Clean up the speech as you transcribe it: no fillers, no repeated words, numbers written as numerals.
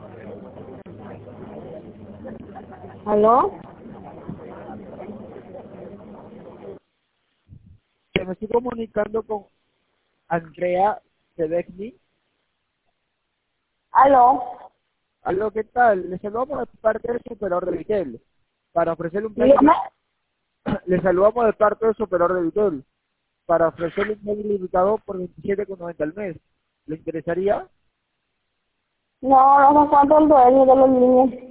¿Aló? Me estoy comunicando con Andrea Sedegni. ¿Aló? Aló, ¿qué tal? Les saludamos de parte del superador de Vitel para ofrecerle un plan Dígame. les saludamos de parte del superador de Vitel para ofrecerle un plan ilimitado por 27,90 al mes. ¿Le interesaría? No, no sé cuánto el dueño de los niños.